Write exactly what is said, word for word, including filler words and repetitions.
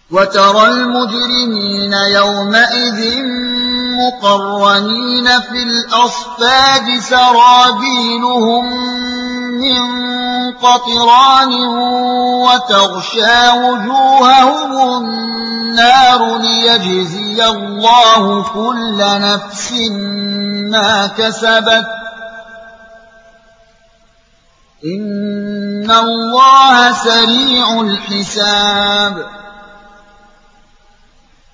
وترى المجرمين يومئذ مقرنين في الأصفاد سرابيلهم من قطران وتغشى وجوههم النار ليجزي الله كل نفس ما كسبت إن الله سريع الحساب